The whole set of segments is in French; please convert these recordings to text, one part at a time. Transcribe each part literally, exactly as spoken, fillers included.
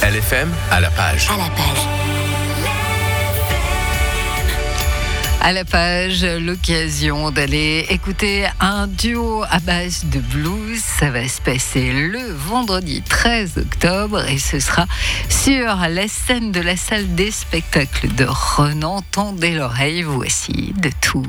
L F M à la page. À la page. À la page, l'occasion d'aller écouter un duo à base de blues. Ça va se passer le vendredi treize octobre et ce sera sur la scène de la salle des spectacles de Renan. Tendez l'oreille, voici de tout.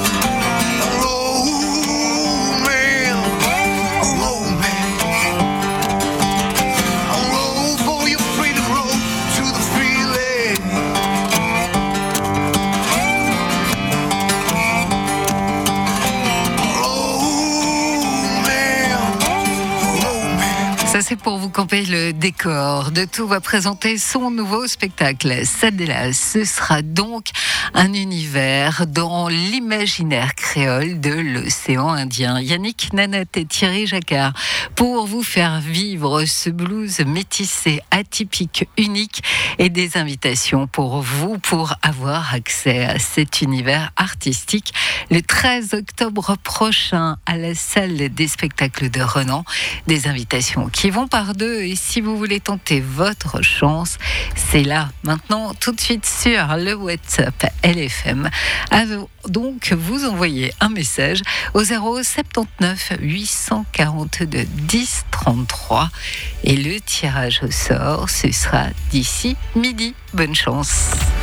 Ça, c'est pour vous camper le décor. De Tout va présenter son nouveau spectacle. Sadela, ce sera donc un univers dans l'imaginaire créole de l'océan Indien. Yannick Nanat et Thierry Jacquard pour vous faire vivre ce blues métissé, atypique, unique et des invitations pour vous pour avoir accès à cet univers artistique le treize octobre prochain à la salle des spectacles de Renan. Des invitations qui vont par deux et si vous voulez tenter votre chance, c'est là, maintenant, tout de suite sur le WhatsApp L F M. Donc, vous envoyez un message au zéro soixante-dix-neuf huit cent quarante-deux dix trente-trois et le tirage au sort, ce sera d'ici midi. Bonne chance.